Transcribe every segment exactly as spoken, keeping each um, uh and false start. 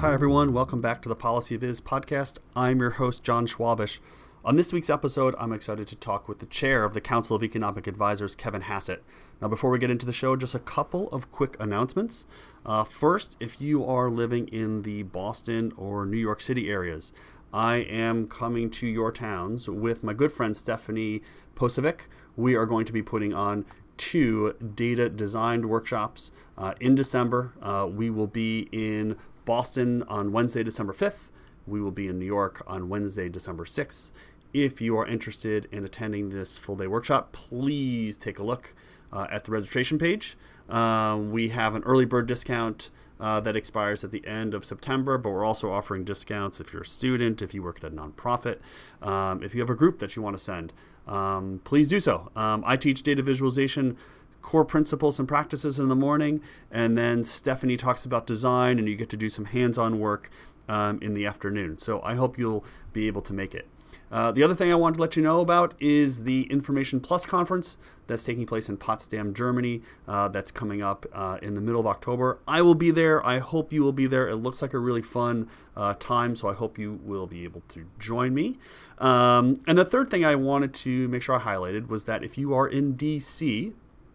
Hi, everyone. Welcome back to the Policy Viz podcast. I'm your host, John Schwabish. On this week's episode, I'm excited to talk with the chair of the Council of Economic Advisors, Kevin Hassett. Now, before we get into the show, just a couple of quick announcements. Uh, first, if you are living in the Boston or New York City areas, I am coming to your towns with my good friend Stephanie Posovic. We are going to be putting on two data designed workshops uh, in December. Uh, we will be in Boston on Wednesday, December fifth. We will be in New York on Wednesday, December sixth. If you are interested in attending this full-day workshop, please take a look uh, at the registration page. Uh, we have an early bird discount uh, that expires at the end of September, but we're also offering discounts if you're a student, if you work at a nonprofit, um, if you have a group that you want to send. Um, please do so. Um, I teach data visualization core principles and practices in the morning, and then Stephanie talks about design, and you get to do some hands-on work um, in the afternoon. So I hope you'll be able to make it. Uh, the other thing I wanted to let you know about is the Information Plus conference that's taking place in Potsdam, Germany. Uh, that's coming up uh, in the middle of October. I will be there. I hope you will be there. It looks like a really fun uh, time, so I hope you will be able to join me. Um, and the third thing I wanted to make sure I highlighted was that if you are in D C,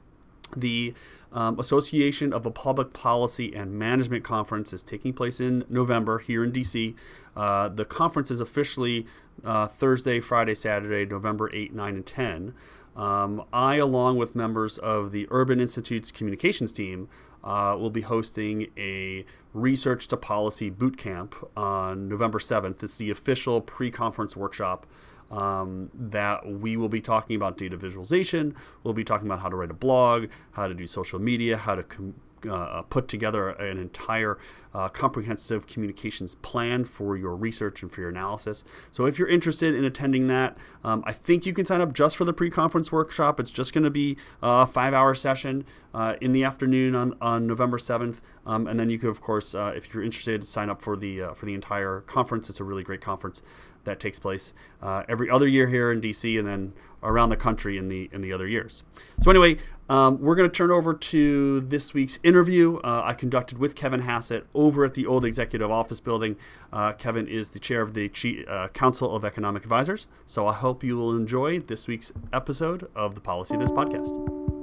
the um, Association of a Public Policy and Management Conference is taking place in November here in D C. Uh, the conference is officially uh, Thursday, Friday, Saturday, November eighth, nine, and ten. Um, I, along with members of the Urban Institute's communications team, uh, will be hosting a Research to Policy boot camp on November seventh. It's the official pre-conference workshop Um, that we will be talking about data visualization. We'll be talking about how to write a blog, how to do social media, how to com- uh, put together an entire uh, comprehensive communications plan for your research and for your analysis. So if you're interested in attending that, um, I think you can sign up just for the pre-conference workshop. It's just going to be a five-hour session uh, in the afternoon on, on November seventh. Um, and then you could, of course, uh, if you're interested, sign up for the uh, for the entire conference. It's a really great conference that takes place uh, every other year here in D C and then around the country in the in the other years. So anyway, um, we're going to turn over to this week's interview uh, I conducted with Kevin Hassett over at the old Executive Office Building. Uh, Kevin is the chair of the G- uh, Council of Economic Advisors. So I hope you will enjoy this week's episode of the Policy Viz podcast.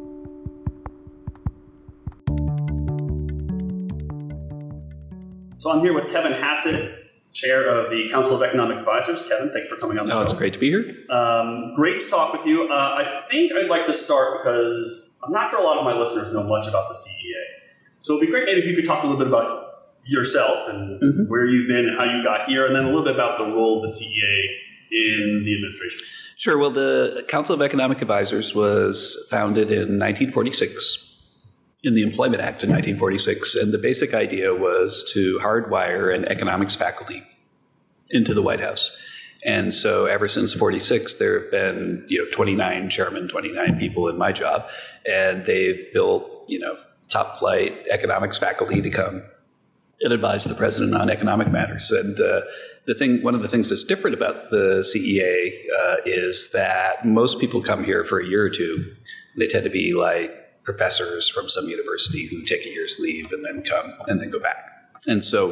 So I'm here with Kevin Hassett, chair of the Council of Economic Advisors. Kevin, thanks for coming on the oh, show. It's great to be here. Um, great to talk with you. Uh, I think I'd like to start because I'm not sure a lot of my listeners know much about the C E A. So it'd be great maybe if you could talk a little bit about yourself and mm-hmm. where you've been and how you got here, and then a little bit about the role of the C E A in the administration. Sure. Well, the Council of Economic Advisors was founded in nineteen forty-six. In the Employment Act of nineteen forty-six, and the basic idea was to hardwire an economics faculty into the White House. And so ever since forty-six, there have been, you know, twenty-nine chairmen, twenty-nine people in my job, and they've built, you know, top flight economics faculty to come and advise the president on economic matters. And uh, the thing, one of the things that's different about the C E A uh, is that most people come here for a year or two. They tend to be like professors from some university who take a year's leave and then come and then go back. And so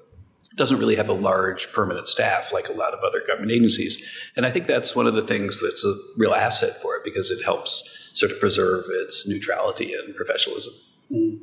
it doesn't really have a large permanent staff like a lot of other government agencies. And I think that's one of the things that's a real asset for it because it helps sort of preserve its neutrality and professionalism. Mm.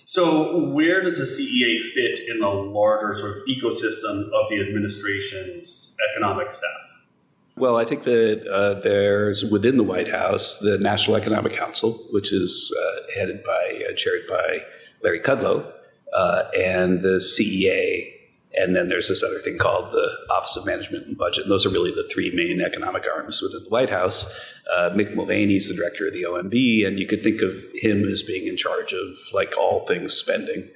So where does the C E A fit in the larger sort of ecosystem of the administration's economic staff? Well, I think that uh, there's within the White House the National Economic Council, which is uh, headed by, uh, chaired by Larry Kudlow, uh, and the C E A, and then there's this other thing called the Office of Management and Budget. And those are really the three main economic arms within the White House. Uh, Mick Mulvaney is the director of the O M B, and you could think of him as being in charge of like all things spending.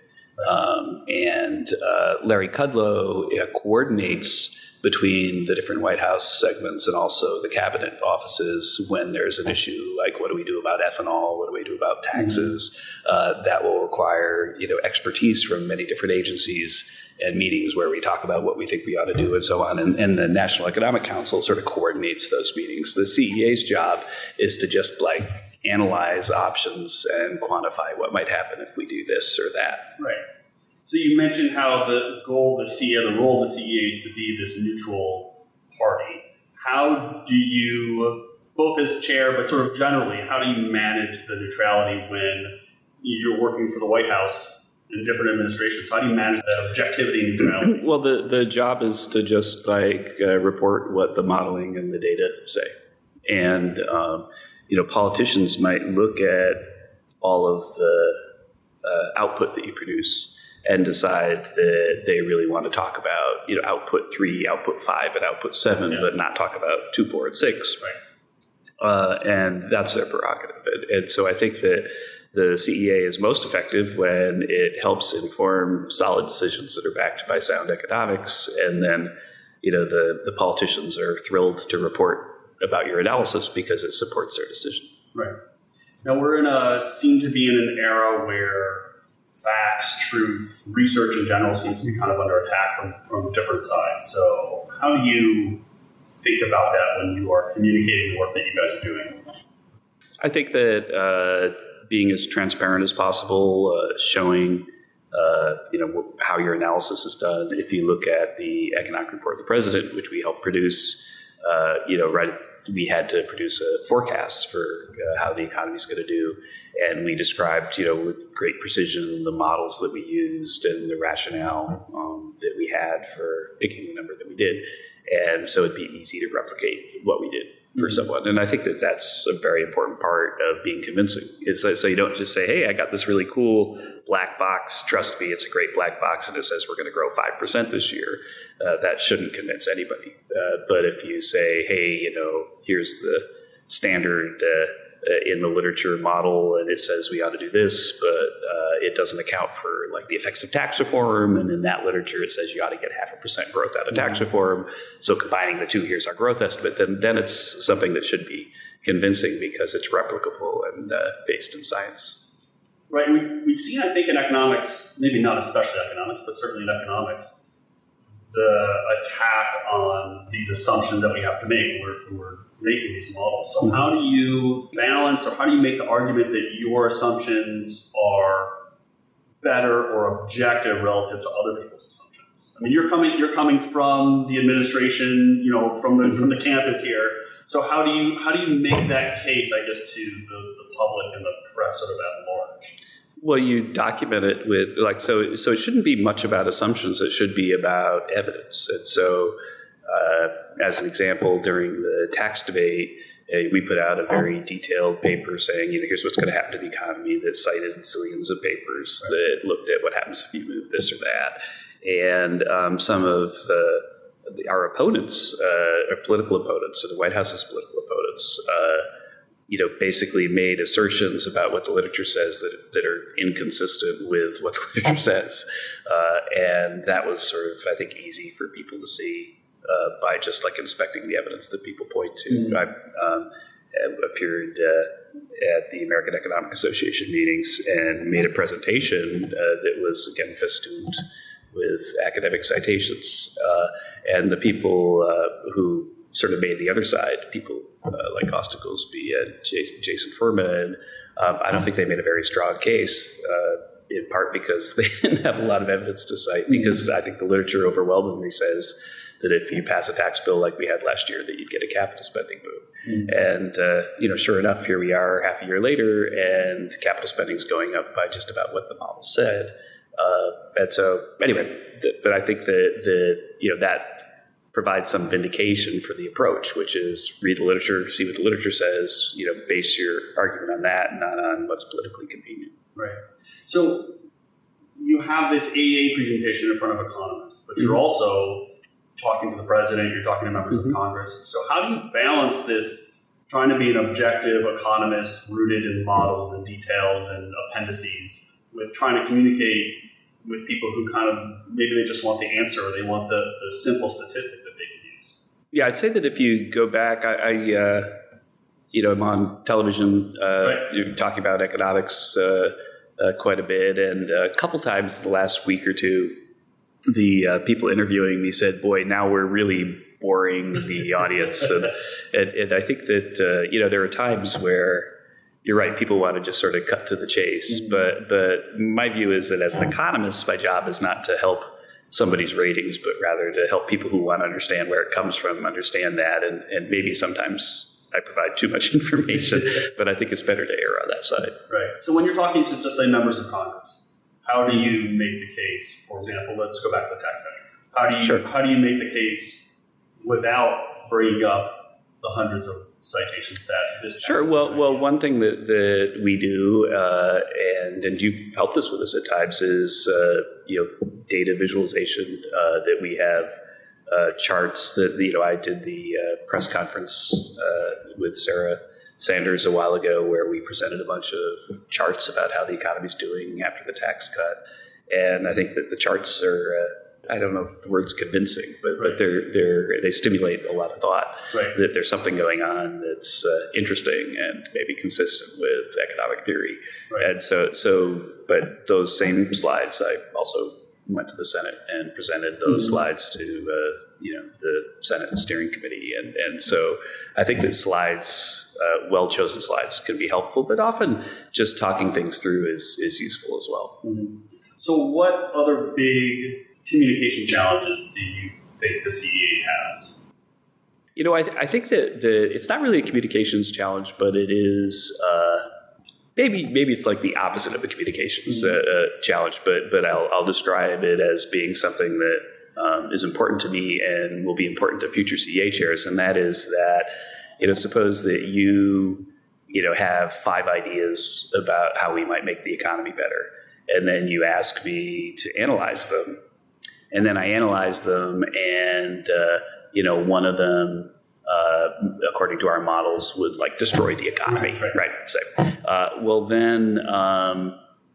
Um, and uh, Larry Kudlow uh, coordinates between the different White House segments and also the cabinet offices when there's an issue like what do we do about ethanol, what do we do about taxes, uh, that will require, you know, expertise from many different agencies and meetings where we talk about what we think we ought to do and so on. And, and the National Economic Council sort of coordinates those meetings. The C E A's job is to just like analyze options and quantify what might happen if we do this or that. Right. So you mentioned how the goal of the C E A, the role of the C E A is to be this neutral party. How do you, both as chair, but sort of generally, how do you manage the neutrality when you're working for the White House in different administrations? How do you manage that objectivity and neutrality? Well, the, the job is to just like uh, report what the modeling and the data say. And, um, you know, politicians might look at all of the uh, output that you produce and decide that they really want to talk about, you know, output three, output five, and output seven, yeah. but not talk about two, four, and six. Right. Uh, and that's their prerogative. And, and so I think that the C E A is most effective when it helps inform solid decisions that are backed by sound economics. And then, you know, the, the politicians are thrilled to report about your analysis because it supports their decision. Right. Now we're in a, seem to be in an era where facts, truth, research in general seems to be kind of under attack from, from different sides. So how do you think about that when you are communicating the work that you guys are doing? I think that uh, being as transparent as possible, uh, showing uh, you know how your analysis is done. If you look at the economic report of the president, which we helped produce, uh, you know, right, we had to produce a forecast for uh, how the economy is going to do. And we described, you know, with great precision the models that we used and the rationale um, that we had for picking the number that we did. And so it'd be easy to replicate what we did for mm-hmm. someone. And I think that that's a very important part of being convincing. Is that so you don't just say, hey, I got this really cool black box. Trust me, it's a great black box. And it says we're going to grow five percent this year. Uh, that shouldn't convince anybody. Uh, but if you say, hey, you know, here's the standard uh, Uh, in the literature model, and it says we ought to do this, but uh, it doesn't account for like the effects of tax reform. And in that literature, it says you ought to get half a percent growth out of tax mm-hmm. reform. So combining the two, here's our growth estimate. Then, then it's something that should be convincing because it's replicable and uh, based in science. Right. We've, we've seen, I think, in economics, maybe not especially economics, but certainly in economics, the attack on these assumptions that we have to make when we're, when we're making these models. So mm-hmm. how do you balance, or how do you make the argument that your assumptions are better or objective relative to other people's assumptions? I mean, you're coming you're coming from the administration, you know, from the mm-hmm. from the campus here. So how do you how do you make that case, I guess, to the, the public and the press sort of at large? Well, you document it with like so. So it shouldn't be much about assumptions. It should be about evidence. And so, uh, as an example, during the tax debate, uh, we put out a very detailed paper saying, you know, here's what's going to happen to the economy. That cited zillions of papers right. that looked at what happens if you move this or that. And um, some of uh, the, our opponents, uh, our political opponents, or the White House's political opponents. Uh, you know, basically made assertions about what the literature says that that are inconsistent with what the literature says. Uh, and that was sort of, I think, easy for people to see uh, by just like inspecting the evidence that people point to. Mm-hmm. I um, appeared uh, at the American Economic Association meetings and made a presentation uh, that was, again, festooned with academic citations. Uh, and the people uh, who sort of made the other side, people uh, like Costa Goolsbee and Jason, Jason Furman, um, I don't think they made a very strong case, uh, in part because they didn't have a lot of evidence to cite, because I think the literature overwhelmingly says that if you pass a tax bill like we had last year, that you'd get a capital spending boom. Mm-hmm. And, uh, you know, sure enough, here we are half a year later, and capital spending is going up by just about what the model said. Uh, and so, anyway, the, but I think that, the, you know, that provides some vindication for the approach, which is read the literature, see what the literature says, you know, base your argument on that, not on what's politically convenient. Right. So you have this A E A presentation in front of economists, but you're mm-hmm. also talking to the president, you're talking to members mm-hmm. of Congress. So how do you balance this, trying to be an objective economist rooted in models and details and appendices, with trying to communicate with people who kind of, maybe they just want the answer, or they want the, the simple statistic that they can use? Yeah, I'd say that if you go back, I, I uh, you know, I'm on television uh, right. talking about economics uh, uh, quite a bit, and a couple times in the last week or two, the uh, people interviewing me said, boy, now we're really boring the audience. and, and, and I think that, uh, you know, there are times where you're right. People want to just sort of cut to the chase. Mm-hmm. But but my view is that as an economist, my job is not to help somebody's ratings, but rather to help people who want to understand where it comes from, understand that. And, and maybe sometimes I provide too much information, but I think it's better to err on that side. Right. So when you're talking to, just say, members of Congress, how do you make the case, for example, let's go back to the tax credit. How do you, sure. how do you make the case without bringing up the hundreds of citations that this sure well well one thing that, that we do uh, and and you've helped us with this at times is uh, you know data visualization uh, that we have uh, charts that you know I did the uh, press conference uh, with Sarah Sanders a while ago where we presented a bunch of charts about how the economy's doing after the tax cut, and I think that the charts are uh, I don't know if the word's convincing, but, right. but they're they're they stimulate a lot of thought right. that there's something going on that's uh, interesting and maybe consistent with economic theory. Right. And so so but those same slides, I also went to the Senate and presented those mm-hmm. slides to uh, you know the Senate Steering Committee, and and so I think that slides, uh, well chosen slides, can be helpful, but often just talking things through is is useful as well. Mm-hmm. So what other big communication challenges do you think the C E A has? You know, I, th- I think that the it's not really a communications challenge, but it is uh, maybe maybe it's like the opposite of a communications mm-hmm. uh, uh, challenge. But but I'll, I'll describe it as being something that um, is important to me and will be important to future C E A chairs, and that is that you know suppose that you you know have five ideas about how we might make the economy better, and then you ask me to analyze them. And then I analyze them, and uh, you know, one of them, uh, according to our models, would like destroy the economy, right? right. So, uh, well, then, um,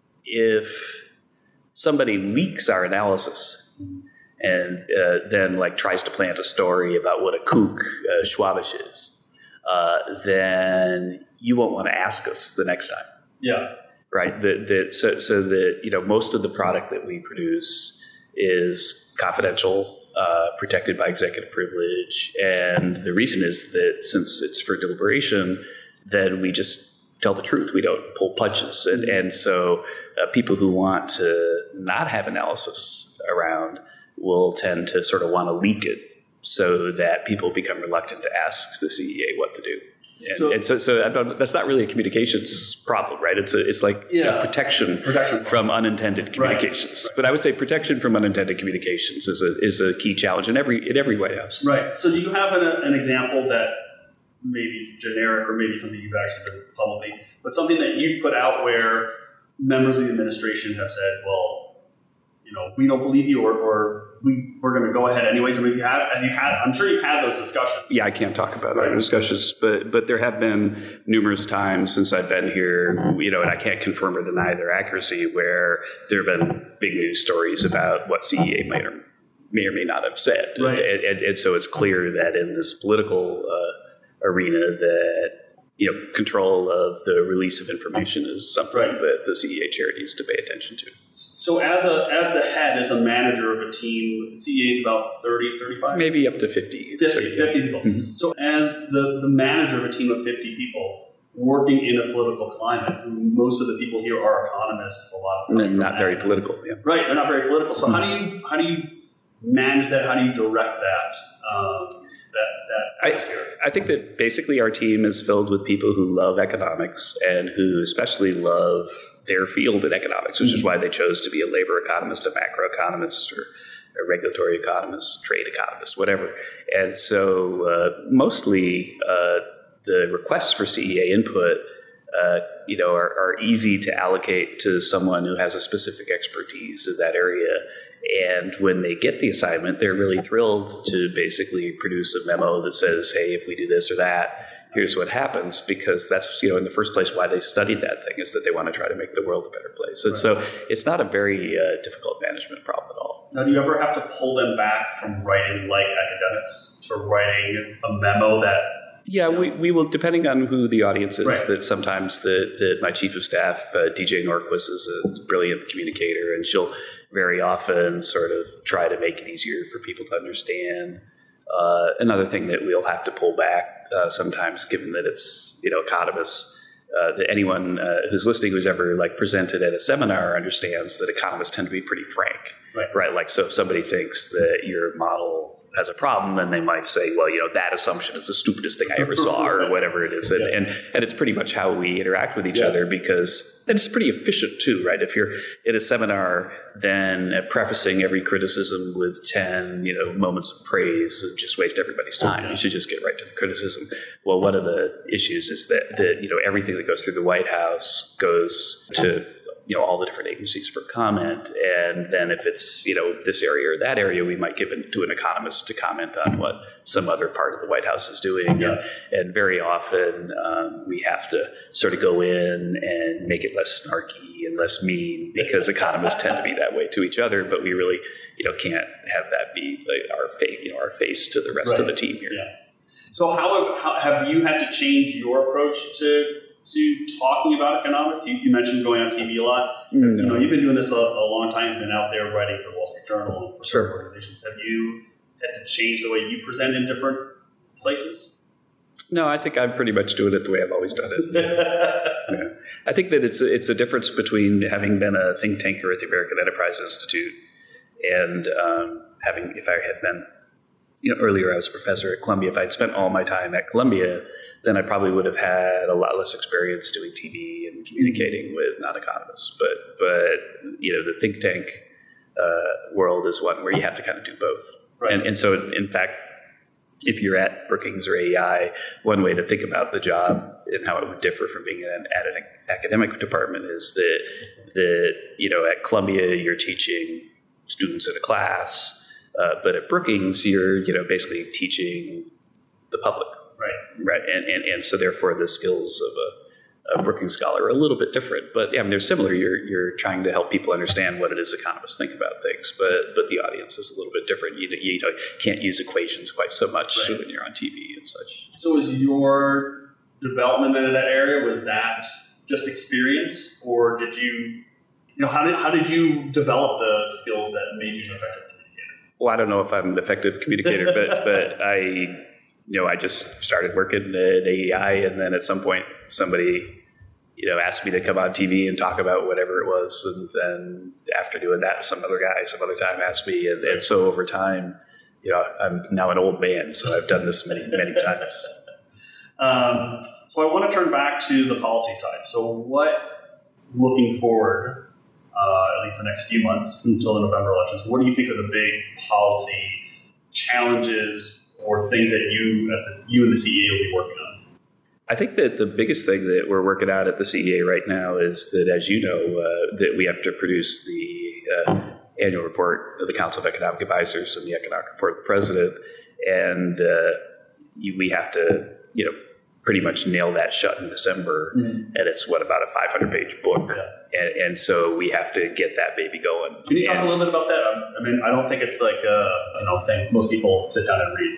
if somebody leaks our analysis, and uh, then like tries to plant a story about what a kook uh, Schwabish is, uh, then you won't want to ask us the next time. Yeah. Right. That that so so that you know most of the product that we produce is confidential, uh, protected by executive privilege. And the reason is that since it's for deliberation, then we just tell the truth. We don't pull punches. And, and so uh, people who want to not have analysis around will tend to sort of want to leak it so that people become reluctant to ask the C E A what to do. And so, and so, so that's not really a communications problem, right? It's a, it's like yeah, you know, protection, protection from unintended communications. Right, right. But I would say protection from unintended communications is a is a key challenge in every in every White House. Right. So, do you have an, an example that maybe it's generic or maybe something you've actually done publicly, but something that you've put out where members of the administration have said, "Well, you know, we don't believe you," or, or we, we're going to go ahead anyways. I mean, have you had, have you had, I'm sure you've had those discussions. Yeah, I can't talk about right. our discussions, but but there have been numerous times since I've been here, you know, and I can't confirm or deny their accuracy, where there have been big news stories about what C E A might or may or may not have said. Right. And, and, and so it's clear that in this political uh, arena that, you know, control of the release of information is something right. that the C E A chair needs to pay attention to. So as a as the head, as a manager of a team, C E A is about thirty, thirty-five? Maybe up to fifty. fifty, fifty people. Mm-hmm. So as the, the manager of a team of fifty people working in a political climate, most of the people here are economists, a lot of them. Not very political. Yeah. Right, they're not very political. So mm-hmm. how do you how do you manage that? How do you direct that? Um, That, that I, I think that basically our team is filled with people who love economics and who especially love their field in economics, which mm-hmm. is why they chose to be a labor economist, a macroeconomist, or a regulatory economist, trade economist, whatever. And so uh, mostly uh, the requests for C E A input uh, you know, are, are easy to allocate to someone who has a specific expertise in that area. And when they get the assignment, they're really thrilled to basically produce a memo that says, hey, if we do this or that, here's what happens, because that's, you know, in the first place, why they studied that thing is that they want to try to make the world a better place. And right. so it's not a very uh, difficult management problem at all. Now, do you ever have to pull them back from writing like academics to writing a memo that... Yeah, you know, we, we will, depending on who the audience is, right. that sometimes the, the, my chief of staff, uh, D J Norquist, is a brilliant communicator, and she'll very often sort of try to make it easier for people to understand. Uh, another thing that we'll have to pull back uh, sometimes, given that it's, you know, economists, uh, that anyone uh, who's listening who's ever like presented at a seminar understands that economists tend to be pretty frank, right? right? Like, so if somebody thinks that your model has a problem, then they might say, well, you know, that assumption is the stupidest thing I ever saw, or whatever it is. And, yeah. and, and it's pretty much how we interact with each yeah. other, because and it's pretty efficient too, right? If you're at a seminar, then prefacing every criticism with ten, you know, moments of praise would just waste everybody's time. Yeah. You should just get right to the criticism. Well, one of the issues is that, that, you know, everything that goes through the White House goes to, you know, all the different agencies for comment. And then if it's, you know, this area or that area, we might give it to an economist to comment on what some other part of the White House is doing. Yeah. And, and very often um, we have to sort of go in and make it less snarky and less mean, because economists tend to be that way to each other, but we really, you know, can't have that be like our face, you know, our face to the rest right. of the team here. Yeah. So how have, how have you had to change your approach to to talking about economics? You, you mentioned going on T V a lot. No. You know, you've been doing this a, a long time. You've been out there writing for Wall Street Journal and for sure. certain organizations. Have you had to change the way you present in different places? No, I think I'm pretty much doing it the way I've always done it. yeah. I think that it's it's a difference between having been a think tanker at the American Enterprise Institute and um, having, if I had been, you know, earlier I was a professor at Columbia. If I'd spent all my time at Columbia, then I probably would have had a lot less experience doing T V and communicating with non-economists. But, but you know, the think tank uh, world is one where you have to kind of do both. Right. And, and so, in fact, if you're at Brookings or A E I, one way to think about the job and how it would differ from being in, at an academic department is that, that, you know, at Columbia, you're teaching students in a class. Uh, but at Brookings, you're, you know, basically teaching the public, right? Right, and and, and so therefore the skills of a, a Brookings scholar are a little bit different. But yeah, I mean, they're similar. You're you're trying to help people understand what it is economists think about things, but but the audience is a little bit different. You you know, can't use equations quite so much right. when you're on T V and such. So, was your development in that area, was that just experience, or did you, you know, how did how did you develop the skills that made you effective? Well, I don't know if I'm an effective communicator, but but I, you know, I just started working at A E I, and then at some point somebody, you know, asked me to come on T V and talk about whatever it was, and then after doing that, some other guy some other time asked me, and, and so over time, you know, I'm now an old man, so I've done this many many times. Um, so I want to turn back to the policy side. So what, looking forward, Uh, at least the next few months until the November elections, what do you think are the big policy challenges or things that you, at the, you and the C E A will be working on? I think that the biggest thing that we're working out at the C E A right now is that, as you know, uh, that we have to produce the uh, annual report of the Council of Economic Advisors and the economic report of the President, and uh, you, we have to, you know, pretty much nail that shut in December, mm-hmm. and it's what about a five hundred page book, yeah. and, and so we have to get that baby going. Can you talk and, a little bit about that? I mean, I don't think it's like a, you know, thing most people sit down and read.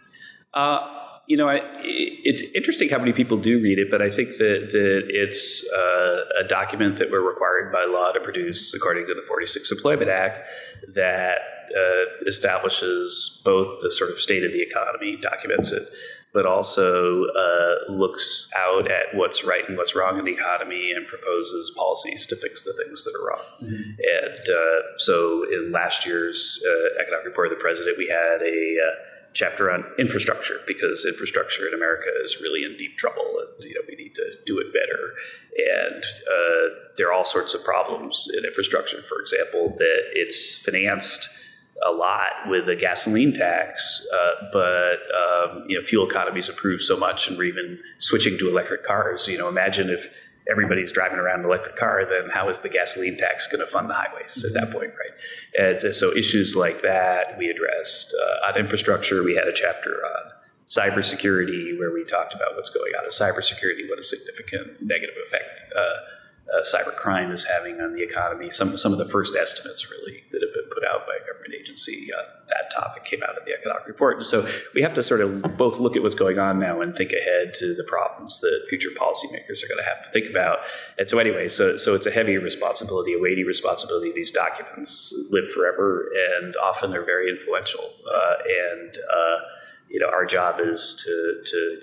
Uh, you know, I, it's interesting how many people do read it, but I think that, that it's uh, a document that we're required by law to produce according to the forty-six Employment Act that uh, establishes both the sort of state of the economy, documents it, but also uh, looks out at what's right and what's wrong in the economy and proposes policies to fix the things that are wrong. Mm-hmm. And uh, so in last year's uh, Economic Report of the President, we had a uh, chapter on infrastructure, because infrastructure in America is really in deep trouble, and you know we need to do it better. And uh, there are all sorts of problems in infrastructure. For example, that it's financed a lot with a gasoline tax, uh, but um, you know, fuel economies improved so much, and we're even switching to electric cars. You know, imagine if everybody's driving around an electric car, then how is the gasoline tax going to fund the highways mm-hmm. at that point, right? And so issues like that we addressed. Uh, on infrastructure, we had a chapter on cybersecurity where we talked about what's going on in cybersecurity, what a significant negative effect uh, uh, cybercrime is having on the economy. Some some of the first estimates really that have been put out by a government agency on that topic came out of the economic report. And so we have to sort of both look at what's going on now and think ahead to the problems that future policymakers are going to have to think about. And so anyway, so so it's a heavy responsibility, a weighty responsibility. These documents live forever, and often they're very influential. Uh, and uh, you know, our job is to to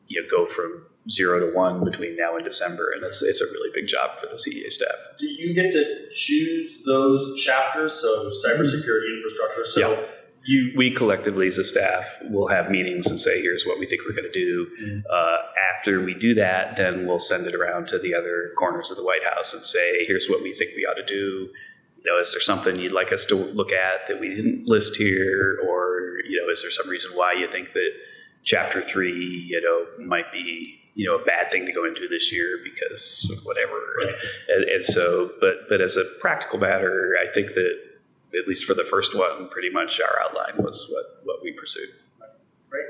you know, go from zero to one between now and December, and it's it's a really big job for the C E A staff. Do you get to choose those chapters? So cybersecurity, infrastructure. So yeah. you, we collectively as a staff will have meetings and say, here's what we think we're going to do. Mm-hmm. Uh, after we do that, then we'll send it around to the other corners of the White House and say, here's what we think we ought to do. You know, is there something you'd like us to look at that we didn't list here? Or, you know, is there some reason why you think that chapter three, you know, might be, you know, a bad thing to go into this year because of whatever. Right. And, and so, but, but as a practical matter, I think that at least for the first one, pretty much our outline was what, what we pursued. Great.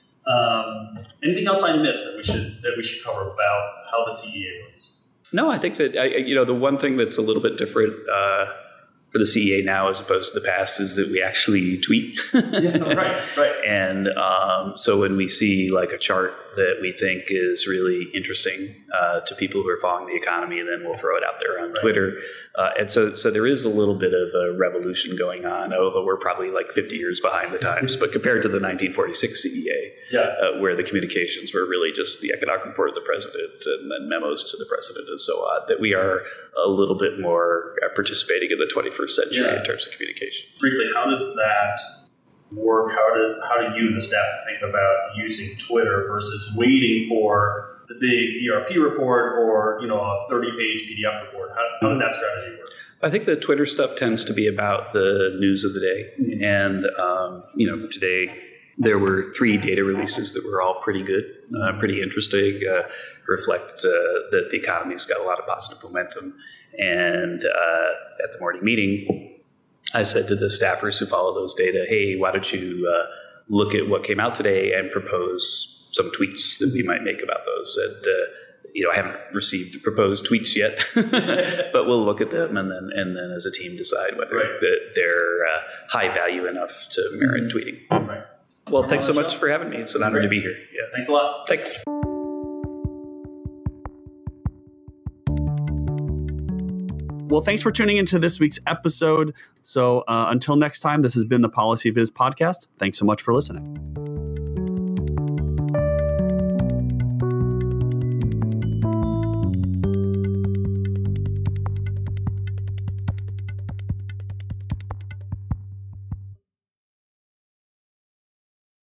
Um, anything else I missed that we should, that we should cover about how the C E A works? No, I think that, I, you know, the one thing that's a little bit different uh, for the C E A now as opposed to the past is that we actually tweet. yeah, right, right. And um, so when we see like a chart that we think is really interesting uh, to people who are following the economy, then we'll throw it out there on right. Twitter. Uh, and so so there is a little bit of a revolution going on, although we're probably like fifty years behind the times. But compared to the nineteen forty-six C E A, yeah. uh, where the communications were really just the economic report of the president and then memos to the president and so on, that we are a little bit more uh, participating in the twenty-first century yeah. in terms of communication. Briefly, how does that work? How do, how do you and the staff think about using Twitter versus waiting for the big E R P report or, you know, a thirty-page P D F report? How, how does that strategy work? I think the Twitter stuff tends to be about the news of the day. Mm-hmm. And, um, you know, today there were three data releases that were all pretty good, uh, pretty interesting, uh, reflect uh, that the economy's got a lot of positive momentum. And uh, at the morning meeting, I said to the staffers who follow those data, hey, why don't you uh, look at what came out today and propose some tweets that we might make about those. And, uh, you know, I haven't received the proposed tweets yet, but we'll look at them and then and then as a team decide whether right. the, they're uh, high value enough to merit mm-hmm. tweeting. Right. Well, thanks so much for having me. It's an honor Great. to be here. Yeah. Thanks a lot. Thanks. Well, thanks for tuning into this week's episode. So uh, until next time, this has been the Policy Viz podcast. Thanks so much for listening.